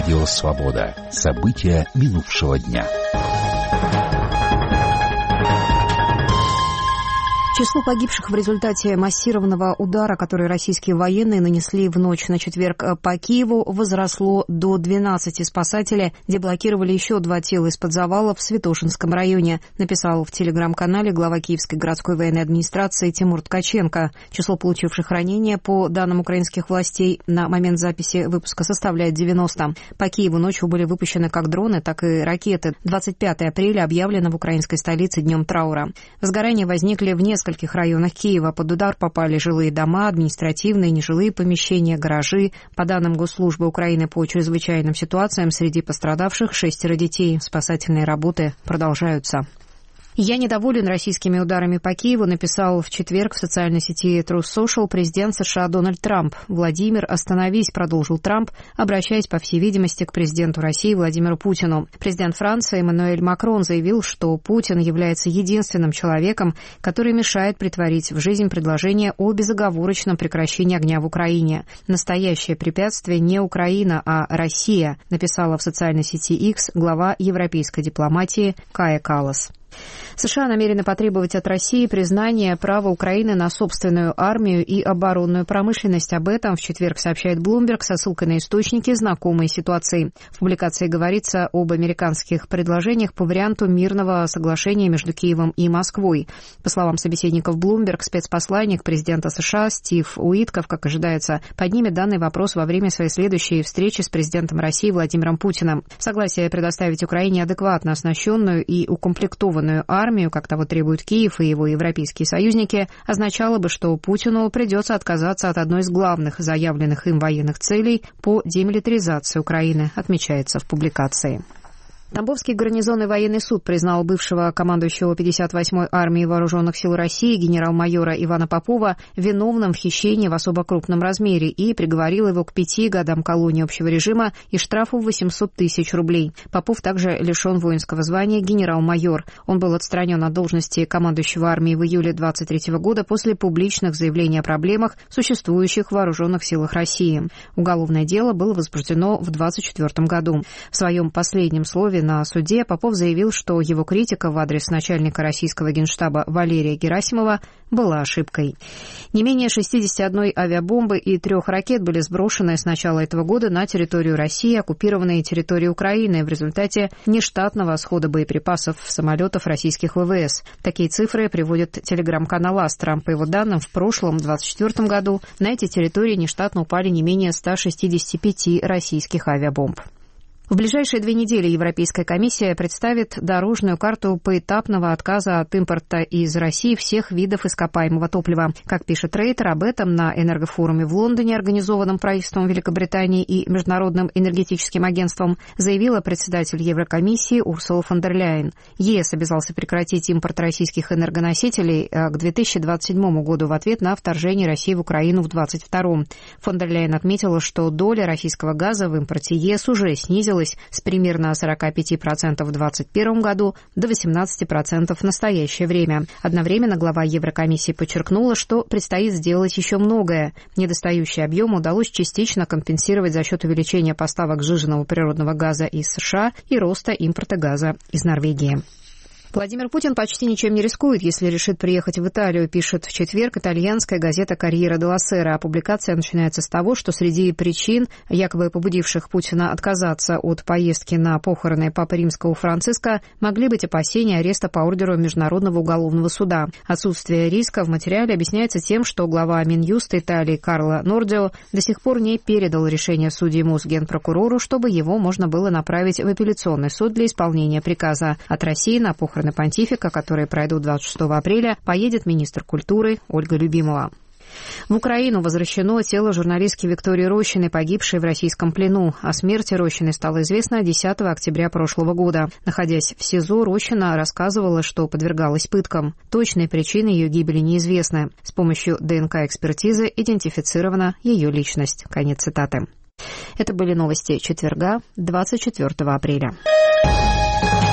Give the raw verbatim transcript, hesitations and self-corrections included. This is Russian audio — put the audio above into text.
Радио «Свобода». События минувшего дня. Число погибших в результате массированного удара, который российские военные нанесли в ночь на четверг по Киеву, возросло до двенадцати. Спасатели деблокировали еще два тела из-под завалов в Святошинском районе, написал в телеграм-канале глава Киевской городской военной администрации Тимур Ткаченко. Число получивших ранения, по данным украинских властей, на момент записи выпуска составляет девяносто. По Киеву ночью были выпущены как дроны, так и ракеты. двадцать пятого апреля объявлено в украинской столице днем траура. Возгорания возникли в нескольких В нескольких районах Киева. Под удар попали жилые дома, административные, нежилые помещения, гаражи. По данным Госслужбы Украины по чрезвычайным ситуациям, среди пострадавших шестеро детей. Спасательные работы продолжаются. «Я недоволен российскими ударами по Киеву», написал в четверг в социальной сети Truth Social президент США Дональд Трамп. «Владимир, остановись», продолжил Трамп, обращаясь, по всей видимости, к президенту России Владимиру Путину. Президент Франции Эммануэль Макрон заявил, что Путин является единственным человеком, который мешает претворить в жизнь предложение о безоговорочном прекращении огня в Украине. «Настоящее препятствие не Украина, а Россия», написала в социальной сети X глава европейской дипломатии Кая Каллас. США намерены потребовать от России признания права Украины на собственную армию и оборонную промышленность. Об этом в четверг сообщает Bloomberg со ссылкой на источники, знакомые ситуации. В публикации говорится об американских предложениях по варианту мирного соглашения между Киевом и Москвой. По словам собеседников Bloomberg, спецпосланник президента США Стив Уитков, как ожидается, поднимет данный вопрос во время своей следующей встречи с президентом России Владимиром Путиным. Согласие предоставить Украине адекватно оснащенную и укомплектованную армию, как того требуют Киев и его европейские союзники, означало бы, что Путину придется отказаться от одной из главных заявленных им военных целей по демилитаризации Украины, отмечается в публикации. Тамбовский гарнизонный военный суд признал бывшего командующего пятьдесят восьмой армии вооруженных сил России генерал-майора Ивана Попова виновным в хищении в особо крупном размере и приговорил его к пяти годам колонии общего режима и штрафу в восемьсот тысяч рублей. Попов также лишен воинского звания генерал-майор. Он был отстранен от должности командующего армией в июле двадцать третьего года после публичных заявлений о проблемах, существующих в вооруженных силах России. Уголовное дело было возбуждено в двадцать четвёртом году. В своем последнем слове на суде Попов заявил, что его критика в адрес начальника российского генштаба Валерия Герасимова была ошибкой. Не менее шестидесяти одной авиабомбы и трех ракет были сброшены с начала этого года на территорию России, оккупированные территории Украины, в результате нештатного схода боеприпасов самолетов российских ВВС. Такие цифры приводит телеграм-канал Астра. По его данным, в прошлом, двадцать четвёртом году, на эти территории нештатно упали не менее ста шестидесяти пяти российских авиабомб. В ближайшие две недели Европейская комиссия представит дорожную карту поэтапного отказа от импорта из России всех видов ископаемого топлива. Как пишет Рейтер, об этом на энергофоруме в Лондоне, организованном правительством Великобритании и Международным энергетическим агентством, заявила председатель Еврокомиссии Урсула фон дер Ляйен. ЕС обязался прекратить импорт российских энергоносителей к две тысячи двадцать седьмому году в ответ на вторжение России в Украину в двадцать втором. Фон дер Ляйен отметила, что доля российского газа в импорте ЕС уже снизилась с примерно сорок пять процентов в двадцать первом году до восемнадцати процентов в настоящее время. Одновременно глава Еврокомиссии подчеркнула, что предстоит сделать еще многое. Недостающий объем удалось частично компенсировать за счет увеличения поставок сжиженного природного газа из США и роста импорта газа из Норвегии. Владимир Путин почти ничем не рискует, если решит приехать в Италию, пишет в четверг итальянская газета «Корьера делла Сера». Публикация начинается с того, что среди причин, якобы побудивших Путина отказаться от поездки на похороны Папы Римского Франциска, могли быть опасения ареста по ордеру Международного уголовного суда. Отсутствие риска в материале объясняется тем, что глава Минюста Италии Карло Нордио до сих пор не передал решение судьи Мосгенпрокурору, чтобы его можно было направить в апелляционный суд для исполнения приказа. От России на похороны понтифика, которые пройдут двадцать шестого апреля, поедет министр культуры Ольга Любимова. В Украину возвращено тело журналистки Виктории Рощиной, погибшей в российском плену. О смерти Рощиной стало известно десятого октября прошлого года. Находясь в СИЗО, Рощина рассказывала, что подвергалась пыткам. Точные причины ее гибели неизвестны. С помощью ДНК-экспертизы идентифицирована ее личность. Конец цитаты. Это были новости четверга, двадцать четвёртого апреля.